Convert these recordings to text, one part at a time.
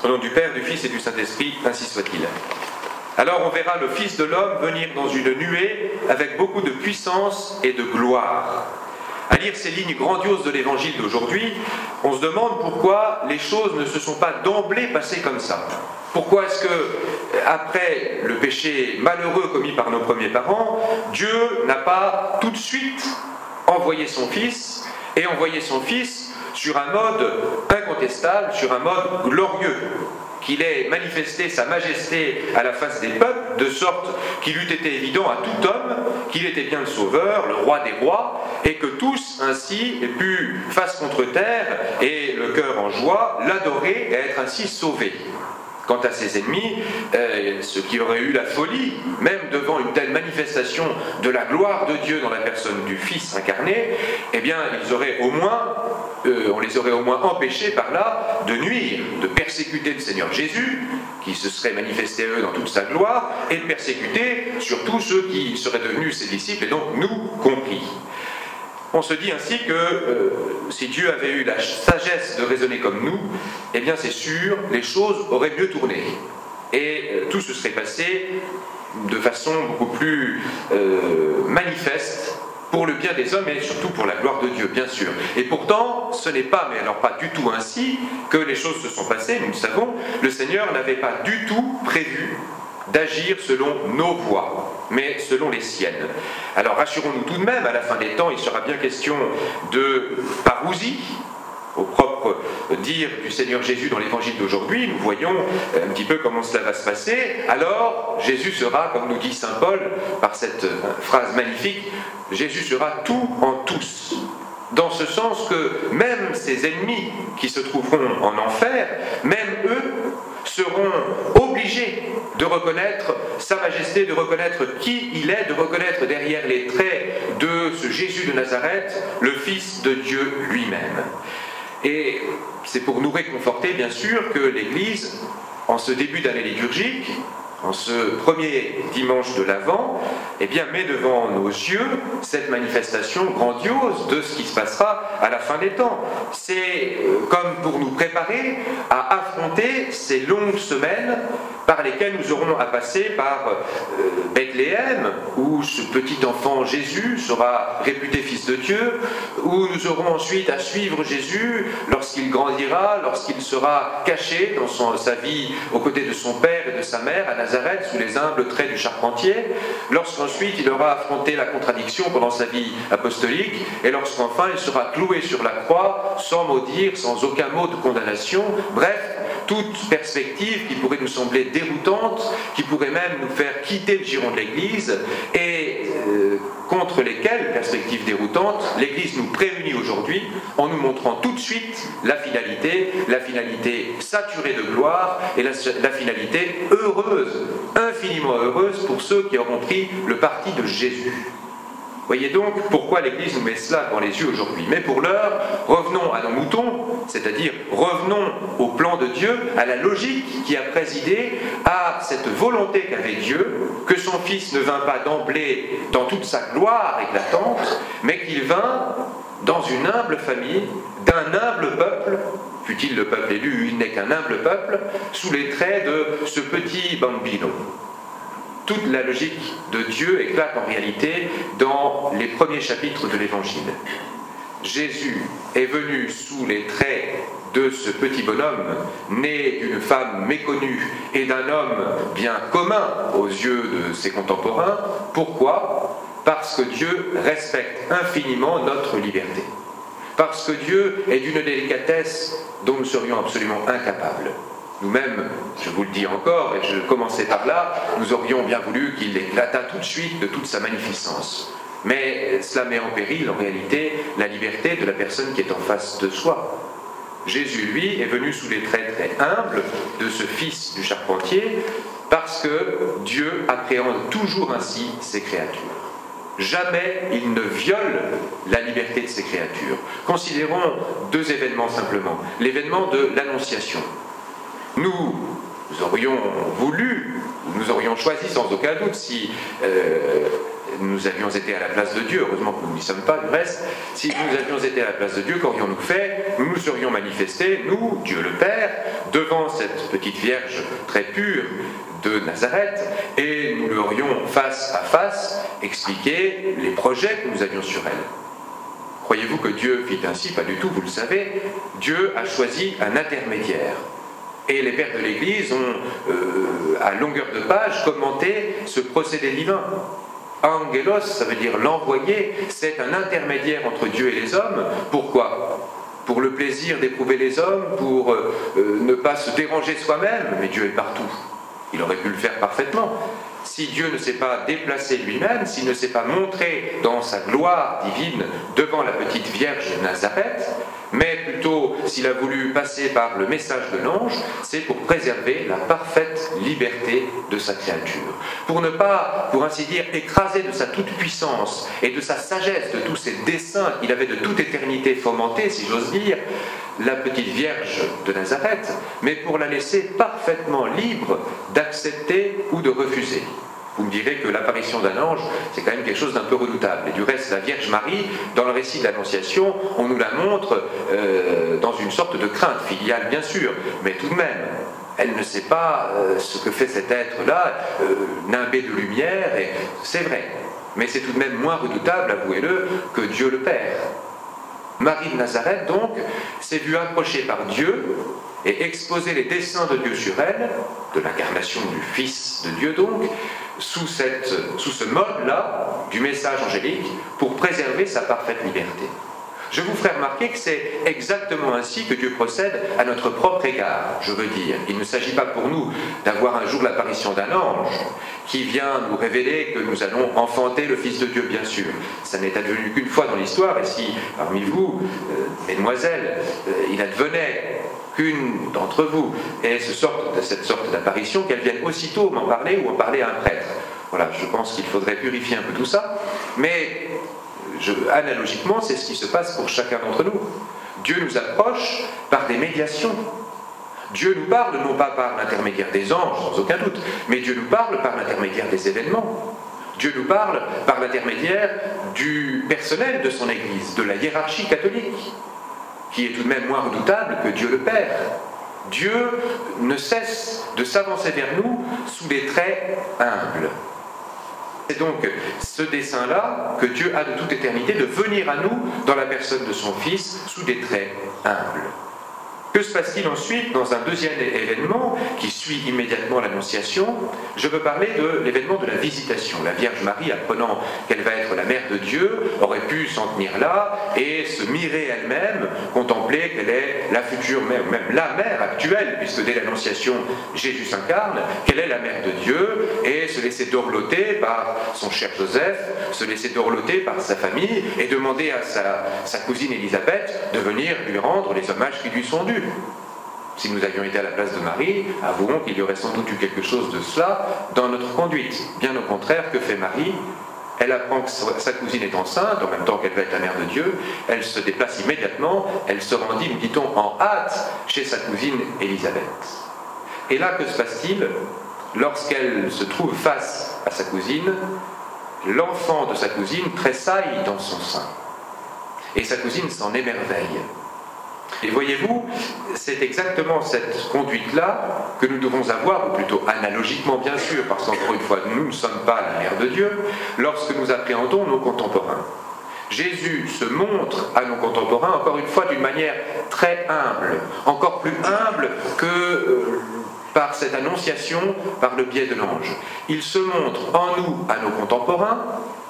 Au nom du Père, du Fils et du Saint-Esprit, ainsi soit-il. Alors on verra le Fils de l'homme venir dans une nuée avec beaucoup de puissance et de gloire. À lire ces lignes grandioses de l'Évangile d'aujourd'hui, on se demande pourquoi les choses ne se sont pas d'emblée passées comme ça. Pourquoi est-ce que, après le péché malheureux commis par nos premiers parents, Dieu n'a pas tout de suite envoyé son Fils, et envoyé son Fils sur un mode incontestable, sur un mode glorieux, qu'il ait manifesté sa majesté à la face des peuples, de sorte qu'il eût été évident à tout homme qu'il était bien le Sauveur, le Roi des rois, et que tous ainsi aient pu, face contre terre, et le cœur en joie, l'adorer et être ainsi sauvés. Quant à ses ennemis, ceux qui auraient eu la folie, même devant une telle manifestation de la gloire de Dieu dans la personne du Fils incarné, eh bien, on les aurait au moins empêchés par là de nuire, de persécuter le Seigneur Jésus, qui se serait manifesté à eux dans toute sa gloire, et de persécuter surtout ceux qui seraient devenus ses disciples, et donc nous compris. On se dit ainsi que si Dieu avait eu la sagesse de raisonner comme nous, eh bien c'est sûr, les choses auraient mieux tourné. Et tout se serait passé de façon beaucoup plus manifeste pour le bien des hommes et surtout pour la gloire de Dieu, bien sûr. Et pourtant, ce n'est pas, mais alors pas du tout ainsi, que les choses se sont passées, nous le savons. Le Seigneur n'avait pas du tout prévu d'agir selon nos voies, mais selon les siennes. Alors rassurons-nous tout de même, à la fin des temps, il sera bien question de parousie, au propre dire du Seigneur Jésus dans l'évangile d'aujourd'hui. Nous voyons un petit peu comment cela va se passer. Alors Jésus sera, comme nous dit saint Paul, par cette phrase magnifique, Jésus sera tout en tous. Dans ce sens que même ses ennemis qui se trouveront en enfer, même eux, seront obligés de reconnaître sa majesté, de reconnaître qui il est, de reconnaître derrière les traits de ce Jésus de Nazareth, le Fils de Dieu lui-même. Et c'est pour nous réconforter, bien sûr, que l'Église, en ce début d'année liturgique, en ce premier dimanche de l'Avent, eh bien, met devant nos yeux cette manifestation grandiose de ce qui se passera à la fin des temps. C'est comme pour nous préparer à affronter ces longues semaines par lesquelles nous aurons à passer par Bethléem, où ce petit enfant Jésus sera réputé fils de Dieu, où nous aurons ensuite à suivre Jésus lorsqu'il grandira, lorsqu'il sera caché dans sa vie aux côtés de son père et de sa mère à Nazareth, sous les humbles traits du charpentier, lorsqu'ensuite il aura affronté la contradiction pendant sa vie apostolique, et lorsqu'enfin il sera cloué sur la croix, sans maudire, sans aucun mot de condamnation, bref, toute perspective qui pourrait nous sembler déroutante, qui pourrait même nous faire quitter le giron de l'Église, et contre lesquelles, perspectives déroutantes, l'Église nous préunit aujourd'hui en nous montrant tout de suite la finalité saturée de gloire, et la finalité heureuse, infiniment heureuse pour ceux qui auront pris le parti de Jésus. Voyez donc pourquoi l'Église nous met cela dans les yeux aujourd'hui. Mais pour l'heure, revenons à nos moutons, c'est-à-dire revenons au plan de Dieu, à la logique qui a présidé à cette volonté qu'avait Dieu, que son Fils ne vint pas d'emblée dans toute sa gloire éclatante, mais qu'il vint dans une humble famille, d'un humble peuple, fût-il le peuple élu, il n'est qu'un humble peuple, sous les traits de ce petit bambino. Toute la logique de Dieu éclate en réalité dans les premiers chapitres de l'Évangile. Jésus est venu sous les traits de ce petit bonhomme, né d'une femme méconnue et d'un homme bien commun aux yeux de ses contemporains. Pourquoi ? Parce que Dieu respecte infiniment notre liberté. Parce que Dieu est d'une délicatesse dont nous serions absolument incapables. Nous-mêmes, je vous le dis encore, et je commençais par là, nous aurions bien voulu qu'il éclatât tout de suite de toute sa magnificence. Mais cela met en péril, en réalité, la liberté de la personne qui est en face de soi. Jésus, lui, est venu sous les traits très humbles de ce fils du charpentier, parce que Dieu appréhende toujours ainsi ses créatures. Jamais il ne viole la liberté de ses créatures. Considérons deux événements simplement. L'événement de l'Annonciation. Nous aurions voulu, nous aurions choisi sans aucun doute, si nous avions été à la place de Dieu, heureusement que nous n'y sommes pas du reste, si nous avions été à la place de Dieu, qu'aurions-nous fait ? Nous nous serions manifestés, nous, Dieu le Père, devant cette petite Vierge très pure de Nazareth et nous lui aurions face à face expliqué les projets que nous avions sur elle. Croyez-vous que Dieu fit ainsi? Pas du tout, vous le savez. Dieu a choisi un intermédiaire. Et les pères de l'Église ont, à longueur de page, commenté ce procédé divin. Angelos, ça veut dire l'envoyé, c'est un intermédiaire entre Dieu et les hommes. Pourquoi? Pour le plaisir d'éprouver les hommes, pour ne pas se déranger soi-même, mais Dieu est partout. Il aurait pu le faire parfaitement. Si Dieu ne s'est pas déplacé lui-même, s'il ne s'est pas montré dans sa gloire divine devant la petite Vierge de Nazareth, mais plutôt s'il a voulu passer par le message de l'ange, c'est pour préserver la parfaite liberté de sa créature. Pour ne pas, pour ainsi dire, écraser de sa toute-puissance et de sa sagesse, de tous ses desseins qu'il avait de toute éternité fomentés, si j'ose dire, la petite Vierge de Nazareth, mais pour la laisser parfaitement libre d'accepter ou de refuser. Vous me direz que l'apparition d'un ange, c'est quand même quelque chose d'un peu redoutable. Et du reste, la Vierge Marie, dans le récit de l'Annonciation, on nous la montre dans une sorte de crainte filiale, bien sûr, mais tout de même, elle ne sait pas ce que fait cet être-là, nimbé de lumière, et c'est vrai. Mais c'est tout de même moins redoutable, avouez-le, que Dieu le Père. Marie de Nazareth, donc, s'est vue approchée par Dieu et exposer les desseins de Dieu sur elle, de l'incarnation du Fils de Dieu donc, sous ce mode-là du message angélique, pour préserver sa parfaite liberté. Je vous ferai remarquer que c'est exactement ainsi que Dieu procède à notre propre égard, je veux dire. Il ne s'agit pas pour nous d'avoir un jour l'apparition d'un ange qui vient nous révéler que nous allons enfanter le Fils de Dieu, bien sûr. Ça n'est advenu qu'une fois dans l'histoire, et si parmi vous, mesdemoiselles, il advenait qu'une d'entre vous ait cette sorte d'apparition, qu'elle vienne aussitôt m'en parler ou en parler à un prêtre. Voilà, je pense qu'il faudrait purifier un peu tout ça, mais analogiquement, c'est ce qui se passe pour chacun d'entre nous. Dieu nous approche par des médiations. Dieu nous parle non pas par l'intermédiaire des anges, sans aucun doute, mais Dieu nous parle par l'intermédiaire des événements. Dieu nous parle par l'intermédiaire du personnel de son Église, de la hiérarchie catholique, qui est tout de même moins redoutable que Dieu le Père. Dieu ne cesse de s'avancer vers nous sous des traits humbles. C'est donc ce dessein-là que Dieu a de toute éternité de venir à nous dans la personne de son Fils sous des traits humbles. Que se passe-t-il ensuite dans un deuxième événement qui suit immédiatement l'Annonciation? Je veux parler de l'événement de la visitation. La Vierge Marie, apprenant qu'elle va être la mère de Dieu, aurait pu s'en tenir là et se mirer elle-même, contempler qu'elle est la future mère, ou même la mère actuelle, puisque dès l'Annonciation, Jésus s'incarne, qu'elle est la mère de Dieu, et se laisser dorloter par son cher Joseph, se laisser dorloter par sa famille, et demander à sa cousine Élisabeth de venir lui rendre les hommages qui lui sont dus. Si nous avions été à la place de Marie, avouons qu'il y aurait sans doute eu quelque chose de cela dans notre conduite. Bien au contraire, que fait Marie? Elle apprend que sa cousine est enceinte, en même temps qu'elle va être la mère de Dieu, elle se déplace immédiatement, elle se rendit, nous dit-on, en hâte chez sa cousine Élisabeth. Et là, que se passe-t-il? Lorsqu'elle se trouve face à sa cousine, l'enfant de sa cousine tressaille dans son sein. Et sa cousine s'en émerveille. Et voyez-vous, c'est exactement cette conduite-là que nous devons avoir, ou plutôt analogiquement bien sûr, parce qu'encore une fois, nous ne sommes pas la mère de Dieu, lorsque nous appréhendons nos contemporains. Jésus se montre à nos contemporains, encore une fois, d'une manière très humble, encore plus humble que par cette annonciation, par le biais de l'ange. Il se montre en nous, à nos contemporains,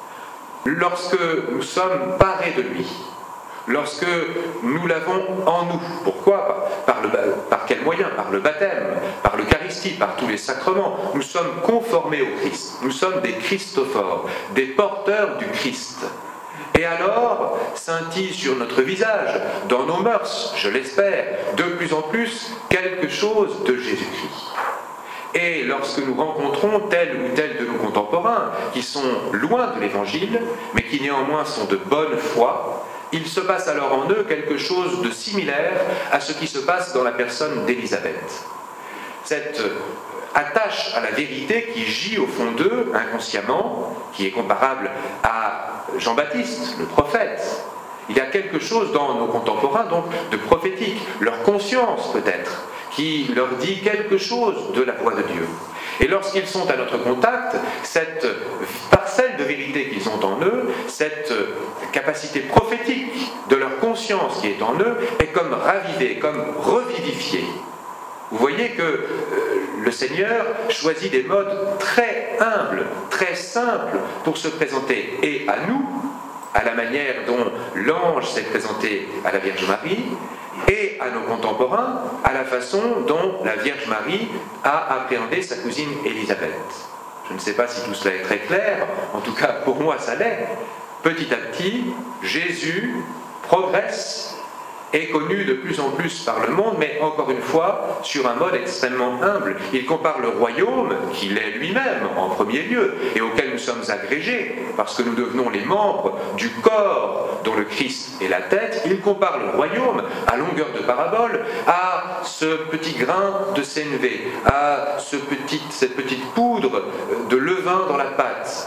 lorsque nous sommes parés de lui. Lorsque nous l'avons en nous. Pourquoi? Par quel moyen? Par le baptême, par l'Eucharistie, par tous les sacrements. Nous sommes conformés au Christ. Nous sommes des Christophores, des porteurs du Christ. Et alors, scintille sur notre visage, dans nos mœurs, je l'espère, de plus en plus, quelque chose de Jésus-Christ. Et lorsque nous rencontrons tel ou tel de nos contemporains, qui sont loin de l'Évangile, mais qui néanmoins sont de bonne foi, il se passe alors en eux quelque chose de similaire à ce qui se passe dans la personne d'Élisabeth. Cette attache à la vérité qui gît au fond d'eux, inconsciemment, qui est comparable à Jean-Baptiste, le prophète. Il y a quelque chose dans nos contemporains, donc, de prophétique, leur conscience peut-être, qui leur dit quelque chose de la voix de Dieu. Et lorsqu'ils sont à notre contact, cette parcelle de vérité qu'ils ont en eux, cette capacité prophétique de leur conscience qui est en eux, est comme ravivée, comme revivifiée. Vous voyez que le Seigneur choisit des modes très humbles, très simples pour se présenter et à nous, à la manière dont l'ange s'est présenté à la Vierge Marie, et à nos contemporains, à la façon dont la Vierge Marie a appréhendé sa cousine Élisabeth. Je ne sais pas si tout cela est très clair, en tout cas pour moi ça l'est. Petit à petit, Jésus progresse, est connu de plus en plus par le monde, mais encore une fois, sur un mode extrêmement humble. Il compare le royaume, qu'il est lui-même en premier lieu, et auquel nous sommes agrégés, parce que nous devenons les membres du corps dont le Christ est la tête. Il compare le royaume, à longueur de parabole, à ce petit grain de sénévé, à cette petite poudre de levain dans la pâte,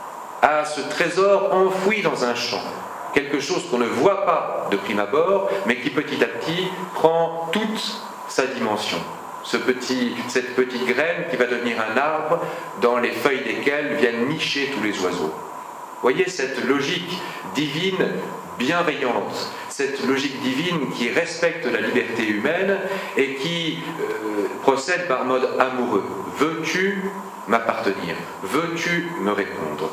à ce trésor enfoui dans un champ. Quelque chose qu'on ne voit pas de prime abord, mais qui petit à petit prend toute sa dimension. Cette petite graine qui va devenir un arbre dans les feuilles desquelles viennent nicher tous les oiseaux. Voyez cette logique divine bienveillante, cette logique divine qui respecte la liberté humaine et qui procède par mode amoureux. Veux-tu m'appartenir? Veux-tu me répondre?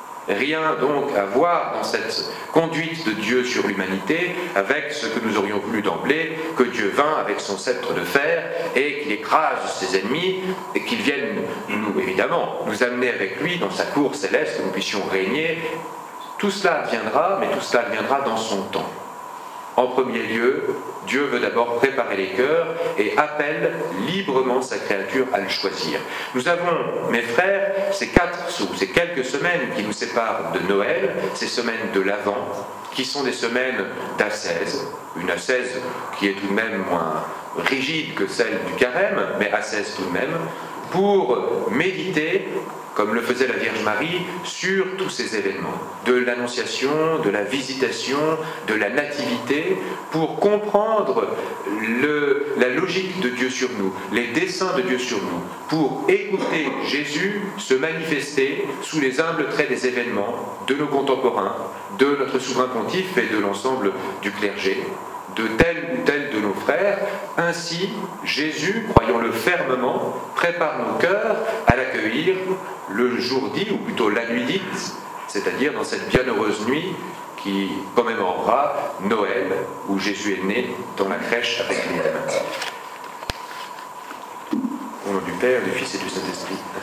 Rien donc à voir dans cette conduite de Dieu sur l'humanité avec ce que nous aurions voulu d'emblée, que Dieu vint avec son sceptre de fer et qu'il écrase ses ennemis et qu'il vienne, évidemment, nous amener avec lui dans sa cour céleste, que nous puissions régner. Tout cela adviendra, mais tout cela adviendra dans son temps. En premier lieu, Dieu veut d'abord préparer les cœurs et appelle librement sa créature à le choisir. Nous avons, mes frères, ces quelques semaines qui nous séparent de Noël, ces semaines de l'Avent, qui sont des semaines d'ascèse, une ascèse qui est tout de même moins rigide que celle du carême, mais ascèse tout de même, pour méditer, comme le faisait la Vierge Marie, sur tous ces événements, de l'Annonciation, de la Visitation, de la Nativité, pour comprendre la logique de Dieu sur nous, les desseins de Dieu sur nous, pour écouter Jésus se manifester sous les humbles traits des événements de nos contemporains, de notre souverain pontife et de l'ensemble du clergé, de tel ou tel de nos frères. Ainsi, Jésus, croyons-le fermement, prépare nos cœurs à l'accueillir le jour dit, ou plutôt la nuit dite, c'est-à-dire dans cette bienheureuse nuit qui commémorera Noël, où Jésus est né dans la crèche avec nous-mêmes. Au nom du Père, du Fils et du Saint-Esprit.